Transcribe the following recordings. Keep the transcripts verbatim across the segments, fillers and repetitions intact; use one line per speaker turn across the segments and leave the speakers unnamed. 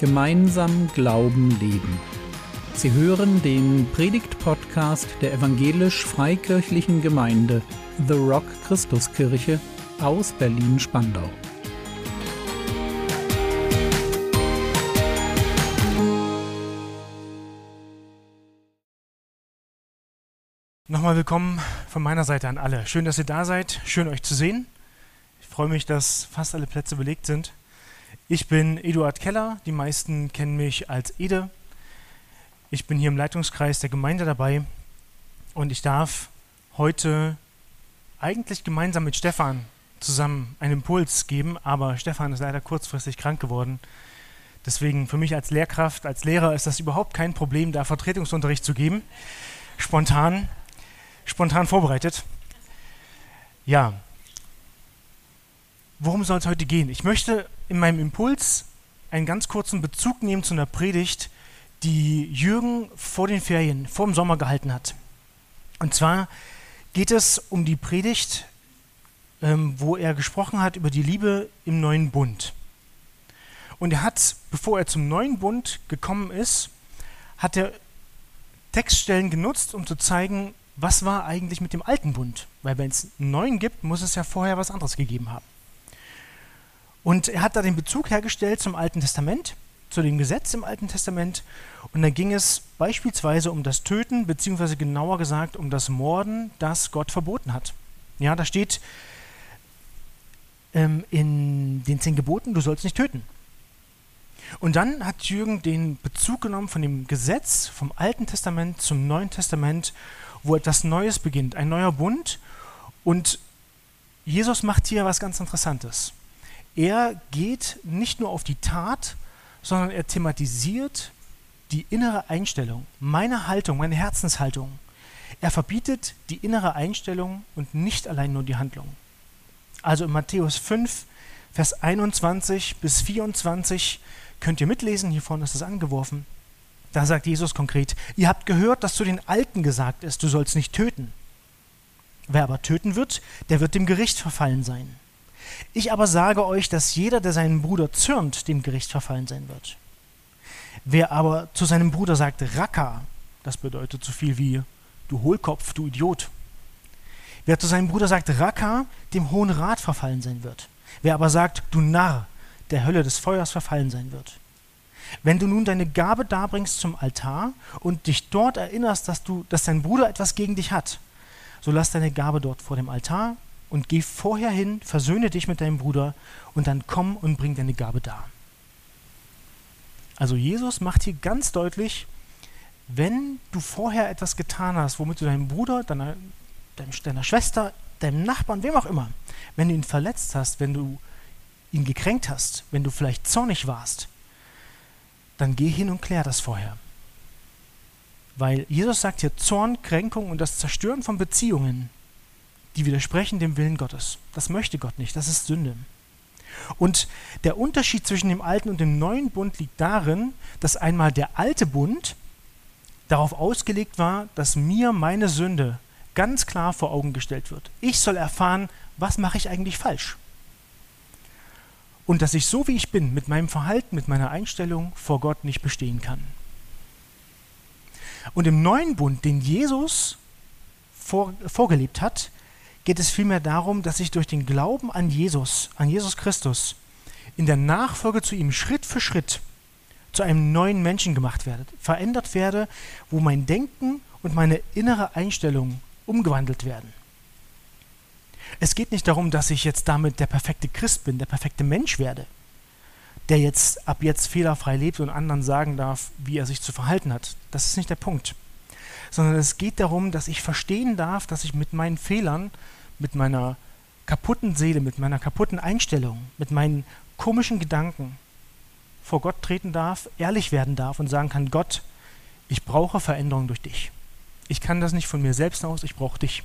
Gemeinsam Glauben leben. Sie hören den Predigt-Podcast der evangelisch-freikirchlichen Gemeinde The Rock Christuskirche aus Berlin-Spandau.
Nochmal willkommen von meiner Seite an alle. Schön, dass ihr da seid. Schön, euch zu sehen. Ich freue mich, dass fast alle Plätze belegt sind. Ich bin Eduard Keller. Die meisten kennen mich als Ede. Ich bin hier im Leitungskreis der Gemeinde dabei und ich darf heute eigentlich gemeinsam mit Stefan zusammen einen Impuls geben, aber Stefan ist leider kurzfristig krank geworden. Deswegen für mich als Lehrkraft, als Lehrer ist das überhaupt kein Problem, da Vertretungsunterricht zu geben. Spontan, spontan vorbereitet. Ja, worum soll es heute gehen? Ich möchte in meinem Impuls einen ganz kurzen Bezug nehmen zu einer Predigt, die Jürgen vor den Ferien, vor dem Sommer gehalten hat. Und zwar geht es um die Predigt, ähm, wo er gesprochen hat über die Liebe im neuen Bund. Und er hat, bevor er zum neuen Bund gekommen ist, hat er Textstellen genutzt, um zu zeigen, was war eigentlich mit dem alten Bund. Weil wenn es einen neuen gibt, muss es ja vorher was anderes gegeben haben. Und er hat da den Bezug hergestellt zum Alten Testament, zu dem Gesetz im Alten Testament. Und da ging es beispielsweise um das Töten, beziehungsweise genauer gesagt um das Morden, das Gott verboten hat. Ja, da steht ähm, in den zehn Geboten, du sollst nicht töten. Und dann hat Jürgen den Bezug genommen von dem Gesetz, vom Alten Testament zum Neuen Testament, wo etwas Neues beginnt, ein neuer Bund. Und Jesus macht hier was ganz Interessantes. Er geht nicht nur auf die Tat, sondern er thematisiert die innere Einstellung, meine Haltung, meine Herzenshaltung. Er verbietet die innere Einstellung und nicht allein nur die Handlung. Also in Matthäus fünf, Vers einundzwanzig bis vierundzwanzig könnt ihr mitlesen, hier vorne ist es angeworfen. Da sagt Jesus konkret, ihr habt gehört, dass zu den Alten gesagt ist, du sollst nicht töten. Wer aber töten wird, der wird dem Gericht verfallen sein. Ich aber sage euch, dass jeder, der seinen Bruder zürnt, dem Gericht verfallen sein wird. Wer aber zu seinem Bruder sagt, Raka, das bedeutet so viel wie, du Hohlkopf, du Idiot. Wer zu seinem Bruder sagt, Raka, dem Hohen Rat verfallen sein wird. Wer aber sagt, du Narr, der Hölle des Feuers verfallen sein wird. Wenn du nun deine Gabe darbringst zum Altar und dich dort erinnerst, dass, du, dass dein Bruder etwas gegen dich hat, so lass deine Gabe dort vor dem Altar und geh vorher hin, versöhne dich mit deinem Bruder und dann komm und bring deine Gabe dar. Also Jesus macht hier ganz deutlich, wenn du vorher etwas getan hast, womit du deinem Bruder, deiner, deiner Schwester, deinem Nachbarn, wem auch immer, wenn du ihn verletzt hast, wenn du ihn gekränkt hast, wenn du vielleicht zornig warst, dann geh hin und klär das vorher. Weil Jesus sagt hier, Zorn, Kränkung und das Zerstören von Beziehungen, die widersprechen dem Willen Gottes. Das möchte Gott nicht, das ist Sünde. Und der Unterschied zwischen dem alten und dem neuen Bund liegt darin, dass einmal der alte Bund darauf ausgelegt war, dass mir meine Sünde ganz klar vor Augen gestellt wird. Ich soll erfahren, was mache ich eigentlich falsch. Und dass ich so, wie ich bin, mit meinem Verhalten, mit meiner Einstellung vor Gott nicht bestehen kann. Und im neuen Bund, den Jesus vor, vorgelebt hat, geht es vielmehr darum, dass ich durch den Glauben an Jesus, an Jesus Christus, in der Nachfolge zu ihm Schritt für Schritt zu einem neuen Menschen gemacht werde, verändert werde, wo mein Denken und meine innere Einstellung umgewandelt werden. Es geht nicht darum, dass ich jetzt damit der perfekte Christ bin, der perfekte Mensch werde, der jetzt ab jetzt fehlerfrei lebt und anderen sagen darf, wie er sich zu verhalten hat. Das ist nicht der Punkt. Sondern es geht darum, dass ich verstehen darf, dass ich mit meinen Fehlern, mit meiner kaputten Seele, mit meiner kaputten Einstellung, mit meinen komischen Gedanken vor Gott treten darf, ehrlich werden darf und sagen kann, Gott, ich brauche Veränderung durch dich. Ich kann das nicht von mir selbst aus, ich brauche dich.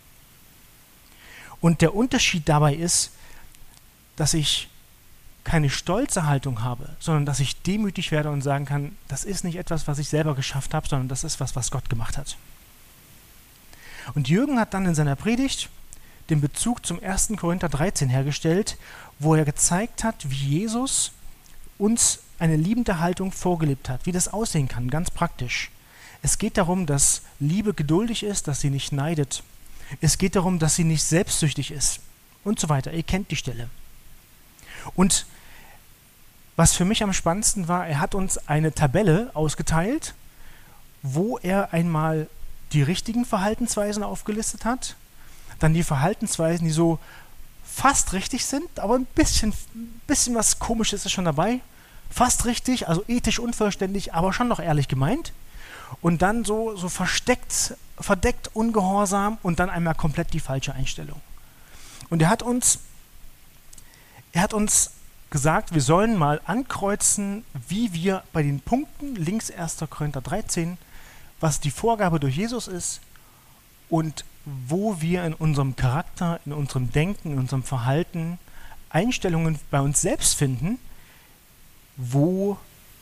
Und der Unterschied dabei ist, dass ich keine stolze Haltung habe, sondern dass ich demütig werde und sagen kann, das ist nicht etwas, was ich selber geschafft habe, sondern das ist was, was Gott gemacht hat. Und Jürgen hat dann in seiner Predigt den Bezug zum ersten Korinther dreizehn hergestellt, wo er gezeigt hat, wie Jesus uns eine liebende Haltung vorgelebt hat, wie das aussehen kann, ganz praktisch. Es geht darum, dass Liebe geduldig ist, dass sie nicht neidet. Es geht darum, dass sie nicht selbstsüchtig ist und so weiter. Ihr kennt die Stelle. Und was für mich am spannendsten war, er hat uns eine Tabelle ausgeteilt, wo er einmal die richtigen Verhaltensweisen aufgelistet hat, dann die Verhaltensweisen, die so fast richtig sind, aber ein bisschen, bisschen was Komisches ist schon dabei. Fast richtig, also ethisch unvollständig, aber schon noch ehrlich gemeint. Und dann so, so versteckt, verdeckt, ungehorsam und dann einmal komplett die falsche Einstellung. Und er hat uns, er hat uns gesagt, wir sollen mal ankreuzen, wie wir bei den Punkten, links erster Korinther dreizehn, was die Vorgabe durch Jesus ist und wo wir in unserem Charakter, in unserem Denken, in unserem Verhalten Einstellungen bei uns selbst finden, wo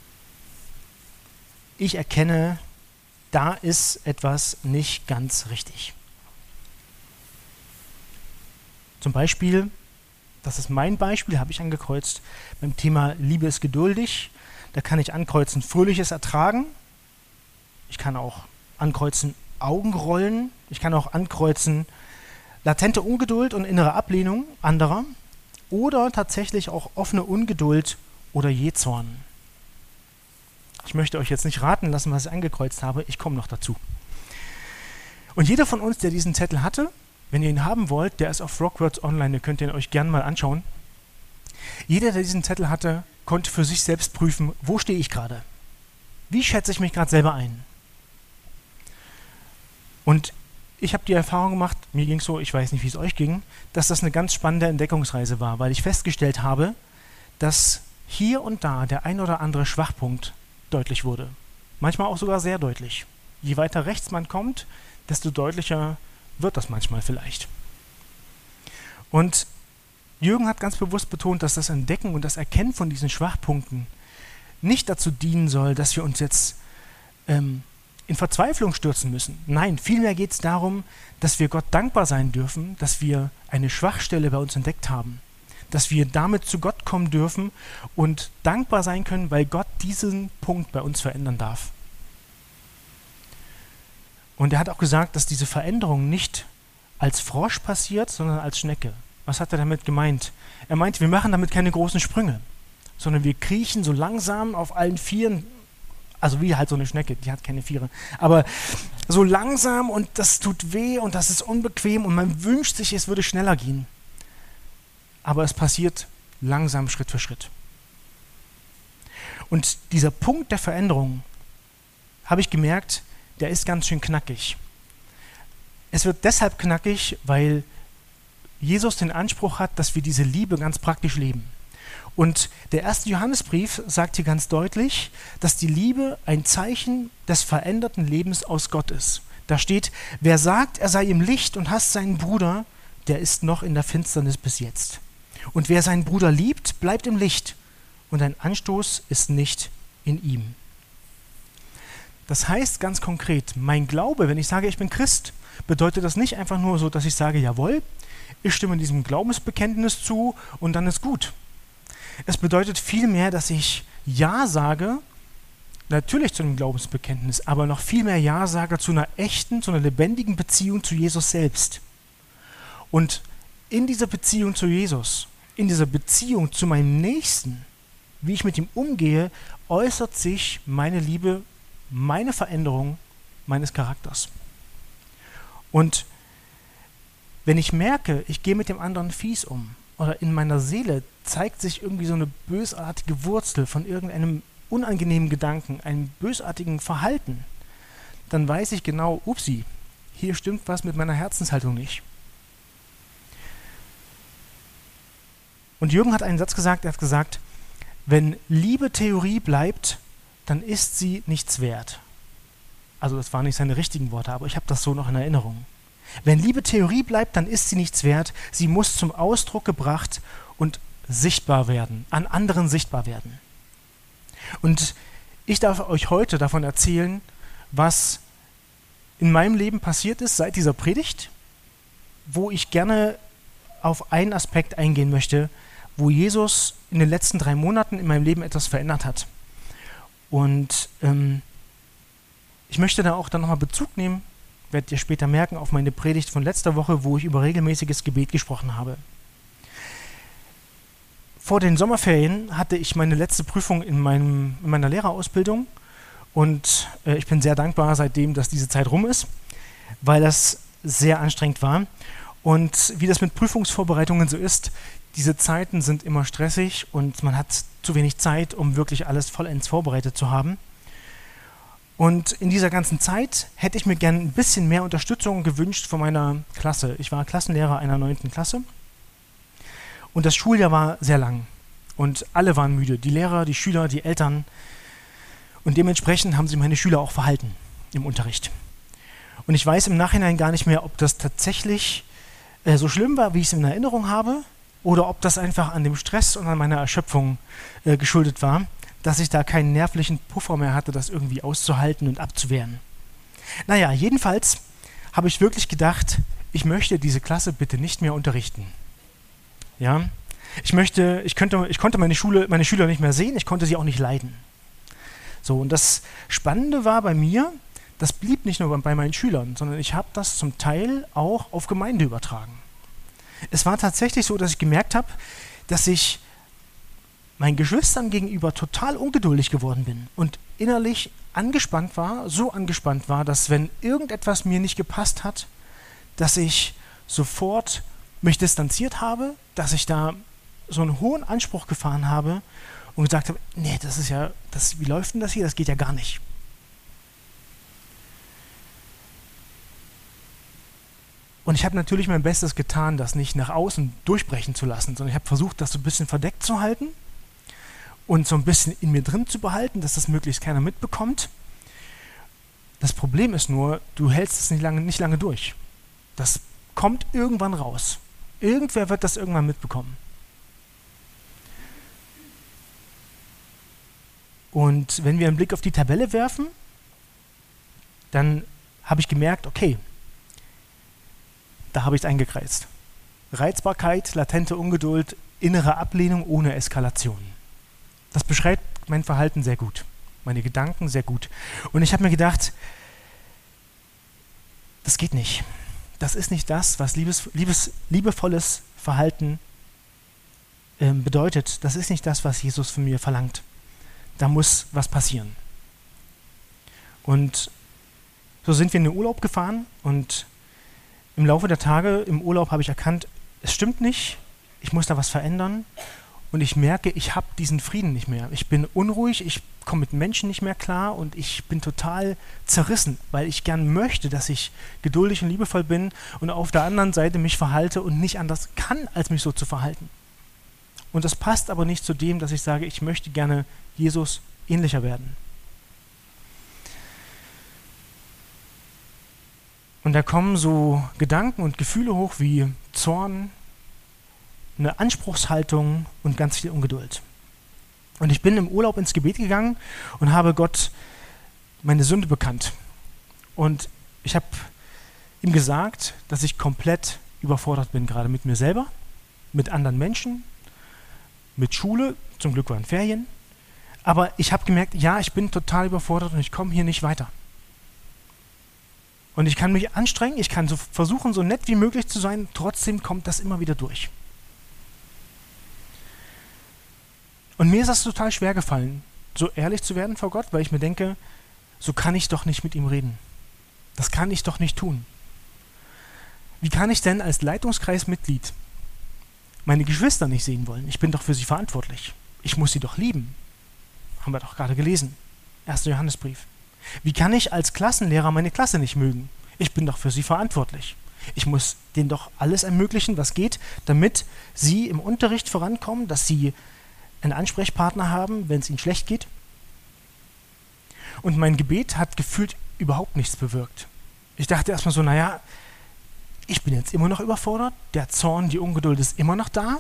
ich erkenne, da ist etwas nicht ganz richtig. Zum Beispiel, das ist mein Beispiel, habe ich angekreuzt, beim Thema Liebe ist geduldig. Da kann ich ankreuzen, fröhliches Ertragen. Ich kann auch ankreuzen, Augenrollen. Ich kann auch ankreuzen, latente Ungeduld und innere Ablehnung anderer. Oder tatsächlich auch offene Ungeduld oder Jähzorn. Ich möchte euch jetzt nicht raten lassen, was ich angekreuzt habe. Ich komme noch dazu. Und jeder von uns, der diesen Zettel hatte, wenn ihr ihn haben wollt, der ist auf Rockwords online, ihr könnt ihn euch gerne mal anschauen. Jeder, der diesen Zettel hatte, konnte für sich selbst prüfen, wo stehe ich gerade? Wie schätze ich mich gerade selber ein? Und ich habe die Erfahrung gemacht, mir ging es so, ich weiß nicht, wie es euch ging, dass das eine ganz spannende Entdeckungsreise war, weil ich festgestellt habe, dass hier und da der ein oder andere Schwachpunkt deutlich wurde. Manchmal auch sogar sehr deutlich. Je weiter rechts man kommt, desto deutlicher wird das manchmal vielleicht. Und Jürgen hat ganz bewusst betont, dass das Entdecken und das Erkennen von diesen Schwachpunkten nicht dazu dienen soll, dass wir uns jetzt ähm, in Verzweiflung stürzen müssen. Nein, vielmehr geht es darum, dass wir Gott dankbar sein dürfen, dass wir eine Schwachstelle bei uns entdeckt haben, dass wir damit zu Gott kommen dürfen und dankbar sein können, weil Gott diesen Punkt bei uns verändern darf. Und er hat auch gesagt, dass diese Veränderung nicht als Frosch passiert, sondern als Schnecke. Was hat er damit gemeint? Er meint, wir machen damit keine großen Sprünge, sondern wir kriechen so langsam auf allen Vieren, also wie halt so eine Schnecke, die hat keine Viere, aber so langsam und das tut weh und das ist unbequem und man wünscht sich, es würde schneller gehen. Aber es passiert langsam, Schritt für Schritt. Und dieser Punkt der Veränderung, habe ich gemerkt, der ist ganz schön knackig. Es wird deshalb knackig, weil Jesus den Anspruch hat, dass wir diese Liebe ganz praktisch leben. Und der erste Johannesbrief sagt hier ganz deutlich, dass die Liebe ein Zeichen des veränderten Lebens aus Gott ist. Da steht, wer sagt, er sei im Licht und hasst seinen Bruder, der ist noch in der Finsternis bis jetzt. Und wer seinen Bruder liebt, bleibt im Licht und ein Anstoß ist nicht in ihm. Das heißt ganz konkret, mein Glaube, wenn ich sage, ich bin Christ, bedeutet das nicht einfach nur so, dass ich sage, jawohl, ich stimme diesem Glaubensbekenntnis zu und dann ist gut. Es bedeutet vielmehr, dass ich Ja sage, natürlich zu einem Glaubensbekenntnis, aber noch viel mehr Ja sage zu einer echten, zu einer lebendigen Beziehung zu Jesus selbst. Und in dieser Beziehung zu Jesus, in dieser Beziehung zu meinem Nächsten, wie ich mit ihm umgehe, äußert sich meine Liebe, meine Veränderung meines Charakters. Und wenn ich merke, ich gehe mit dem anderen fies um oder in meiner Seele zeigt sich irgendwie so eine bösartige Wurzel von irgendeinem unangenehmen Gedanken, einem bösartigen Verhalten, dann weiß ich genau, upsi, hier stimmt was mit meiner Herzenshaltung nicht. Und Jürgen hat einen Satz gesagt, er hat gesagt, wenn Liebe Theorie bleibt, dann ist sie nichts wert. Also das waren nicht seine richtigen Worte, aber ich habe das so noch in Erinnerung. Wenn Liebe Theorie bleibt, dann ist sie nichts wert. Sie muss zum Ausdruck gebracht und sichtbar werden, an anderen sichtbar werden. Und ich darf euch heute davon erzählen, was in meinem Leben passiert ist seit dieser Predigt, wo ich gerne auf einen Aspekt eingehen möchte, wo Jesus in den letzten drei Monaten in meinem Leben etwas verändert hat. Und ähm, ich möchte da auch dann nochmal Bezug nehmen, werdet ihr später merken, auf meine Predigt von letzter Woche, wo ich über regelmäßiges Gebet gesprochen habe. Vor den Sommerferien hatte ich meine letzte Prüfung in, meinem, in meiner Lehrerausbildung und äh, ich bin sehr dankbar seitdem, dass diese Zeit rum ist, weil das sehr anstrengend war. Und wie das mit Prüfungsvorbereitungen so ist, diese Zeiten sind immer stressig und man hat zu wenig Zeit, um wirklich alles vollends vorbereitet zu haben. Und in dieser ganzen Zeit hätte ich mir gerne ein bisschen mehr Unterstützung gewünscht von meiner Klasse. Ich war Klassenlehrer einer neunten Klasse und das Schuljahr war sehr lang und alle waren müde, die Lehrer, die Schüler, die Eltern, und dementsprechend haben sich meine Schüler auch verhalten im Unterricht. Und ich weiß im Nachhinein gar nicht mehr, ob das tatsächlich äh, so schlimm war, wie ich es in Erinnerung habe, oder ob das einfach an dem Stress und an meiner Erschöpfung äh, geschuldet war, dass ich da keinen nervlichen Puffer mehr hatte, das irgendwie auszuhalten und abzuwehren. Naja, jedenfalls habe ich wirklich gedacht, ich möchte diese Klasse bitte nicht mehr unterrichten. Ja, ich möchte, ich könnte, ich konnte meine Schule, meine Schüler nicht mehr sehen, ich konnte sie auch nicht leiden. So, und das Spannende war bei mir, das blieb nicht nur bei meinen Schülern, sondern ich habe das zum Teil auch auf Gemeinde übertragen. Es war tatsächlich so, dass ich gemerkt habe, dass ich meinen Geschwistern gegenüber total ungeduldig geworden bin und innerlich angespannt war, so angespannt war, dass wenn irgendetwas mir nicht gepasst hat, dass ich sofort mich distanziert habe, dass ich da so einen hohen Anspruch gefahren habe und gesagt habe, nee, das ist ja, das, wie läuft denn das hier? Das geht ja gar nicht. Und ich habe natürlich mein Bestes getan, das nicht nach außen durchbrechen zu lassen, sondern ich habe versucht, das so ein bisschen verdeckt zu halten und so ein bisschen in mir drin zu behalten, dass das möglichst keiner mitbekommt. Das Problem ist nur, du hältst es nicht lange, nicht lange durch. Das kommt irgendwann raus. Irgendwer wird das irgendwann mitbekommen. Und wenn wir einen Blick auf die Tabelle werfen, dann habe ich gemerkt, okay, da habe ich es eingekreist. Reizbarkeit, latente Ungeduld, innere Ablehnung ohne Eskalation. Das beschreibt mein Verhalten sehr gut, meine Gedanken sehr gut. Und ich habe mir gedacht, das geht nicht. Das ist nicht das, was liebes, liebes, liebevolles Verhalten ähm, bedeutet. Das ist nicht das, was Jesus von mir verlangt. Da muss was passieren. Und so sind wir in den Urlaub gefahren und im Laufe der Tage im Urlaub habe ich erkannt, es stimmt nicht, ich muss da was verändern und ich merke, ich habe diesen Frieden nicht mehr. Ich bin unruhig, ich komme mit Menschen nicht mehr klar und ich bin total zerrissen, weil ich gern möchte, dass ich geduldig und liebevoll bin und auf der anderen Seite mich verhalte und nicht anders kann, als mich so zu verhalten. Und das passt aber nicht zu dem, dass ich sage, ich möchte gerne Jesus ähnlicher werden. Und da kommen so Gedanken und Gefühle hoch wie Zorn, eine Anspruchshaltung und ganz viel Ungeduld. Und ich bin im Urlaub ins Gebet gegangen und habe Gott meine Sünde bekannt. Und ich habe ihm gesagt, dass ich komplett überfordert bin, gerade mit mir selber, mit anderen Menschen, mit Schule, zum Glück waren Ferien. Aber ich habe gemerkt, ja, ich bin total überfordert und ich komme hier nicht weiter. Und ich kann mich anstrengen, ich kann so versuchen, so nett wie möglich zu sein, trotzdem kommt das immer wieder durch. Und mir ist das total schwer gefallen, so ehrlich zu werden vor Gott, weil ich mir denke, so kann ich doch nicht mit ihm reden. Das kann ich doch nicht tun. Wie kann ich denn als Leitungskreismitglied meine Geschwister nicht sehen wollen? Ich bin doch für sie verantwortlich. Ich muss sie doch lieben. Haben wir doch gerade gelesen. erster Johannesbrief. Wie kann ich als Klassenlehrer meine Klasse nicht mögen? Ich bin doch für sie verantwortlich. Ich muss denen doch alles ermöglichen, was geht, damit sie im Unterricht vorankommen, dass sie einen Ansprechpartner haben, wenn es ihnen schlecht geht. Und mein Gebet hat gefühlt überhaupt nichts bewirkt. Ich dachte erstmal so, naja, ich bin jetzt immer noch überfordert, der Zorn, die Ungeduld ist immer noch da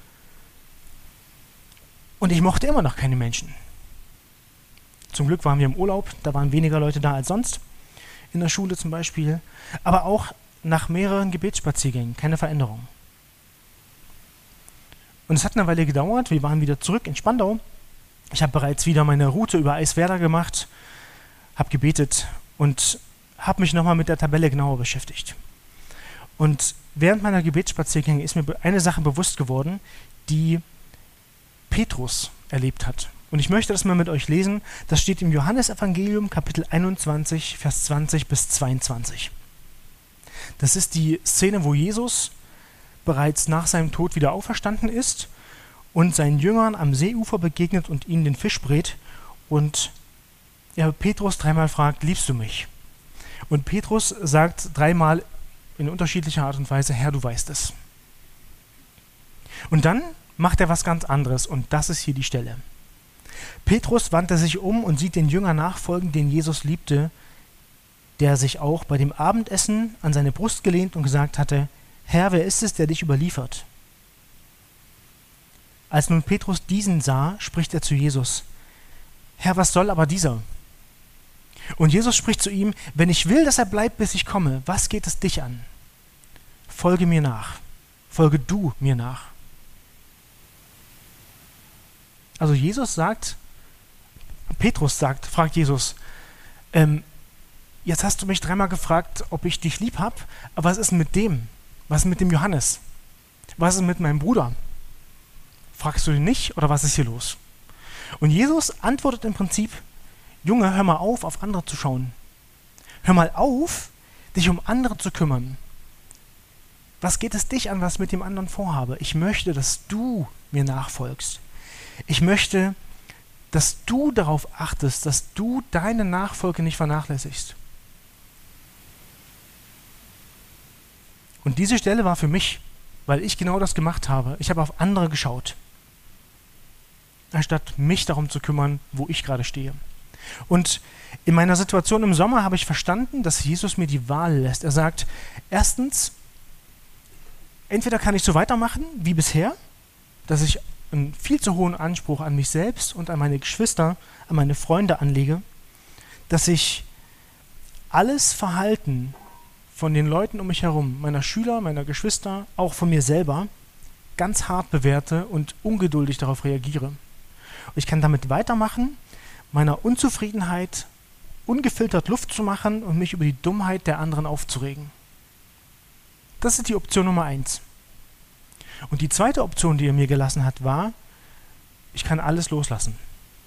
und ich mochte immer noch keine Menschen. Zum Glück waren wir im Urlaub, da waren weniger Leute da als sonst, in der Schule zum Beispiel, aber auch nach mehreren Gebetsspaziergängen keine Veränderung. Und es hat eine Weile gedauert, wir waren wieder zurück in Spandau. Ich habe bereits wieder meine Route über Eiswerder gemacht, habe gebetet und habe mich nochmal mit der Tabelle genauer beschäftigt. Und während meiner Gebetsspaziergänge ist mir eine Sache bewusst geworden, die Petrus erlebt hat. Und ich möchte das mal mit euch lesen. Das steht im Johannesevangelium, Kapitel einundzwanzig, Vers zwanzig bis zweiundzwanzig. Das ist die Szene, wo Jesus bereits nach seinem Tod wieder auferstanden ist und seinen Jüngern am Seeufer begegnet und ihnen den Fisch brät und er Petrus dreimal fragt, liebst du mich? Und Petrus sagt dreimal in unterschiedlicher Art und Weise, Herr, du weißt es. Und dann macht er was ganz anderes und das ist hier die Stelle. Petrus wandte sich um und sieht den Jünger nachfolgen, den Jesus liebte, der sich auch bei dem Abendessen an seine Brust gelehnt und gesagt hatte, Herr, wer ist es, der dich überliefert? Als nun Petrus diesen sah, spricht er zu Jesus, Herr, was soll aber dieser? Und Jesus spricht zu ihm, wenn ich will, dass er bleibt, bis ich komme, was geht es dich an? Folge mir nach, folge du mir nach. Also Jesus sagt, Petrus sagt, fragt Jesus, ähm, jetzt hast du mich dreimal gefragt, ob ich dich lieb habe, aber was ist mit dem? Was ist mit dem Johannes? Was ist mit meinem Bruder? Fragst du ihn nicht oder was ist hier los? Und Jesus antwortet im Prinzip, Junge, hör mal auf, auf andere zu schauen. Hör mal auf, dich um andere zu kümmern. Was geht es dich an, was ich mit dem anderen vorhabe? Ich möchte, dass du mir nachfolgst. Ich möchte, dass du darauf achtest, dass du deine Nachfolge nicht vernachlässigst. Und diese Stelle war für mich, weil ich genau das gemacht habe. Ich habe auf andere geschaut, anstatt mich darum zu kümmern, wo ich gerade stehe. Und in meiner Situation im Sommer habe ich verstanden, dass Jesus mir die Wahl lässt. Er sagt, erstens, entweder kann ich so weitermachen wie bisher, dass ich einen viel zu hohen Anspruch an mich selbst und an meine Geschwister, an meine Freunde anlege, dass ich alles Verhalten von den Leuten um mich herum, meiner Schüler, meiner Geschwister, auch von mir selber, ganz hart bewerte und ungeduldig darauf reagiere. Und ich kann damit weitermachen, meiner Unzufriedenheit ungefiltert Luft zu machen und mich über die Dummheit der anderen aufzuregen. Das ist die Option Nummer eins. Und die zweite Option, die er mir gelassen hat, war, ich kann alles loslassen.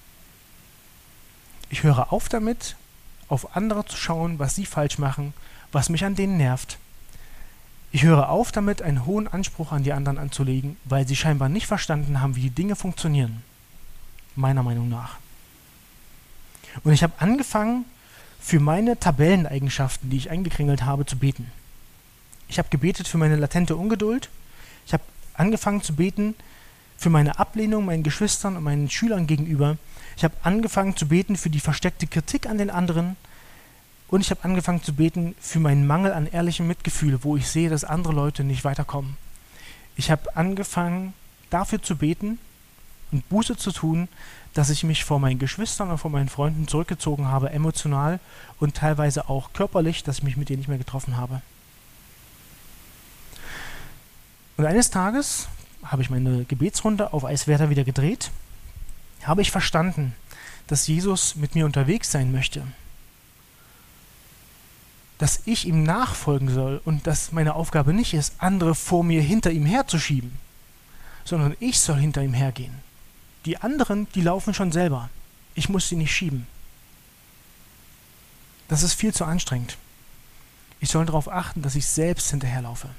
Ich höre auf damit, auf andere zu schauen, was sie falsch machen, was mich an denen nervt. Ich höre auf damit, einen hohen Anspruch an die anderen anzulegen, weil sie scheinbar nicht verstanden haben, wie die Dinge funktionieren. Meiner Meinung nach. Und ich habe angefangen, für meine Tabelleneigenschaften, die ich eingekringelt habe, zu beten. Ich habe gebetet für meine latente Ungeduld. Ich habe angefangen zu beten für meine Ablehnung meinen Geschwistern und meinen Schülern gegenüber. Ich habe angefangen zu beten für die versteckte Kritik an den anderen. Und ich habe angefangen zu beten für meinen Mangel an ehrlichem Mitgefühl, wo ich sehe, dass andere Leute nicht weiterkommen. Ich habe angefangen, dafür zu beten und Buße zu tun, dass ich mich vor meinen Geschwistern und vor meinen Freunden zurückgezogen habe, emotional und teilweise auch körperlich, dass ich mich mit denen nicht mehr getroffen habe. Und eines Tages habe ich meine Gebetsrunde auf Eiswerder wieder gedreht, habe ich verstanden, dass Jesus mit mir unterwegs sein möchte, dass ich ihm nachfolgen soll und dass meine Aufgabe nicht ist, andere vor mir hinter ihm herzuschieben, sondern ich soll hinter ihm hergehen. Die anderen, die laufen schon selber. Ich muss sie nicht schieben. Das ist viel zu anstrengend. Ich soll darauf achten, dass ich selbst hinterherlaufe.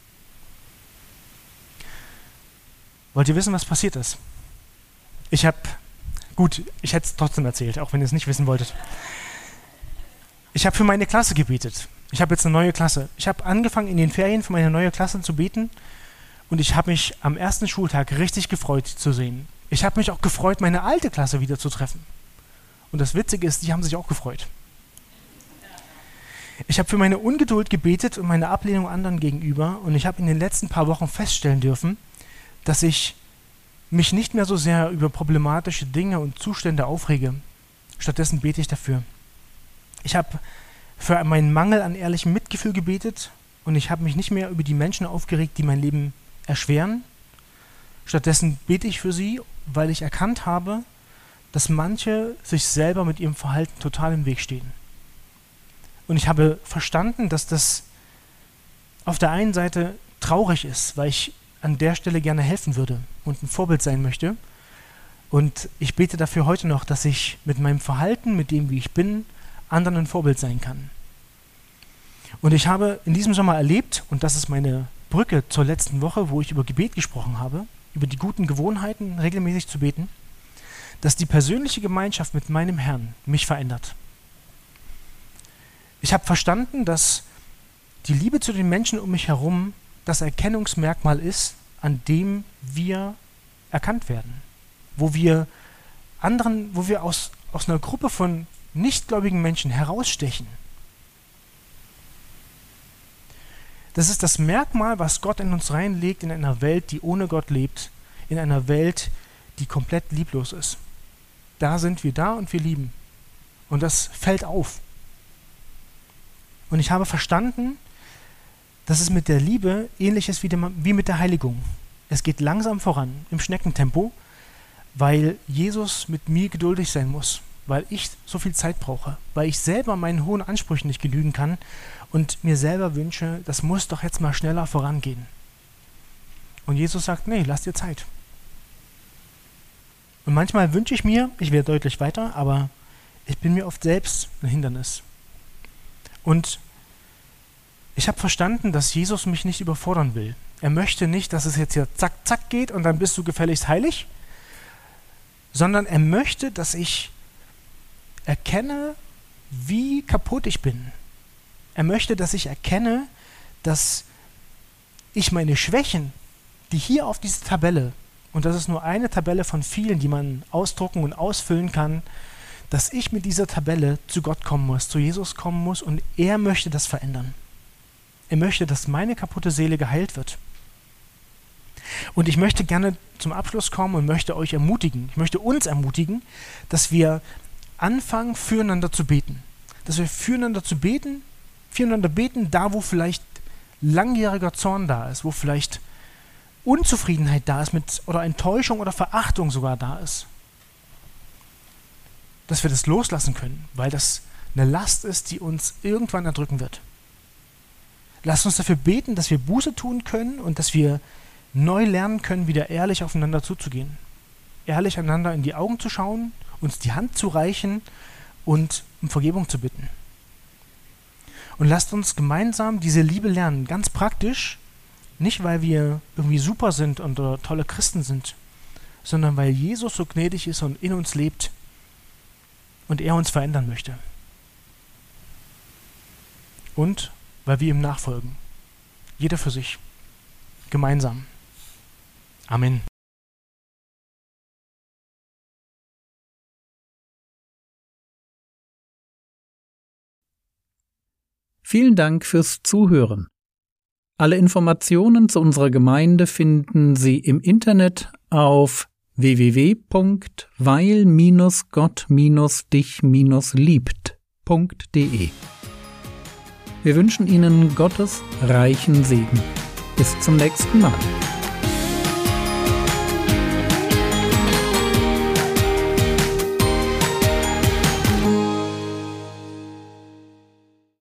Wollt ihr wissen, was passiert ist? Ich habe, gut, ich hätte es trotzdem erzählt, auch wenn ihr es nicht wissen wolltet. Ich habe für meine Klasse gebetet. Ich habe jetzt eine neue Klasse. Ich habe angefangen, in den Ferien für meine neue Klasse zu beten und ich habe mich am ersten Schultag richtig gefreut zu sehen. Ich habe mich auch gefreut, meine alte Klasse wieder zu treffen. Und das Witzige ist, die haben sich auch gefreut. Ich habe für meine Ungeduld gebetet und meine Ablehnung anderen gegenüber und ich habe in den letzten paar Wochen feststellen dürfen, dass ich mich nicht mehr so sehr über problematische Dinge und Zustände aufrege. Stattdessen bete ich dafür. Ich habe für meinen Mangel an ehrlichem Mitgefühl gebetet und ich habe mich nicht mehr über die Menschen aufgeregt, die mein Leben erschweren, Stattdessen bete ich für sie, weil ich erkannt habe, dass manche sich selber mit ihrem Verhalten total im Weg stehen. Und ich habe verstanden, dass das auf der einen Seite traurig ist, weil ich an der Stelle gerne helfen würde und ein Vorbild sein möchte. Und ich bete dafür heute noch, dass ich mit meinem Verhalten, mit dem, wie ich bin, anderen ein Vorbild sein kann. Und ich habe in diesem Sommer erlebt, und das ist meine Brücke zur letzten Woche, wo ich über Gebet gesprochen habe, über die guten Gewohnheiten, regelmäßig zu beten, dass die persönliche Gemeinschaft mit meinem Herrn mich verändert. Ich habe verstanden, dass die Liebe zu den Menschen um mich herum das Erkennungsmerkmal ist, an dem wir erkannt werden. Wo wir anderen, wo wir aus, aus einer Gruppe von nichtgläubigen Menschen herausstechen. Das ist das Merkmal, was Gott in uns reinlegt, in einer Welt, die ohne Gott lebt, in einer Welt, die komplett lieblos ist. Da sind wir da und wir lieben. Und das fällt auf. Und ich habe verstanden, dass es mit der Liebe ähnlich ist wie, dem, wie mit der Heiligung. Es geht langsam voran, im Schneckentempo, weil Jesus mit mir geduldig sein muss, weil ich so viel Zeit brauche, weil ich selber meinen hohen Ansprüchen nicht genügen kann und mir selber wünsche, das muss doch jetzt mal schneller vorangehen. Und Jesus sagt, nee, lass dir Zeit. Und manchmal wünsche ich mir, ich wäre deutlich weiter, aber ich bin mir oft selbst ein Hindernis. Und ich habe verstanden, dass Jesus mich nicht überfordern will. Er möchte nicht, dass es jetzt hier zack, zack geht und dann bist du gefälligst heilig, sondern er möchte, dass ich erkenne, wie kaputt ich bin. Er möchte, dass ich erkenne, dass ich meine Schwächen, die hier auf dieser Tabelle, und das ist nur eine Tabelle von vielen, die man ausdrucken und ausfüllen kann, dass ich mit dieser Tabelle zu Gott kommen muss, zu Jesus kommen muss und er möchte das verändern. Er möchte, dass meine kaputte Seele geheilt wird. Und ich möchte gerne zum Abschluss kommen und möchte euch ermutigen, ich möchte uns ermutigen, dass wir anfangen, füreinander zu beten. Dass wir füreinander zu beten, füreinander beten, da wo vielleicht langjähriger Zorn da ist, wo vielleicht Unzufriedenheit da ist mit, oder Enttäuschung oder Verachtung sogar da ist. Dass wir das loslassen können, weil das eine Last ist, die uns irgendwann erdrücken wird. Lasst uns dafür beten, dass wir Buße tun können und dass wir neu lernen können, wieder ehrlich aufeinander zuzugehen. Ehrlich einander in die Augen zu schauen, uns die Hand zu reichen und um Vergebung zu bitten. Und lasst uns gemeinsam diese Liebe lernen, ganz praktisch, nicht weil wir irgendwie super sind und oder tolle Christen sind, sondern weil Jesus so gnädig ist und in uns lebt und er uns verändern möchte. Und weil wir ihm nachfolgen. Jeder für sich. Gemeinsam. Amen.
Vielen Dank fürs Zuhören. Alle Informationen zu unserer Gemeinde finden Sie im Internet auf w w w punkt weil Gott dich liebt punkt d e. Wir wünschen Ihnen Gottes reichen Segen. Bis zum nächsten Mal.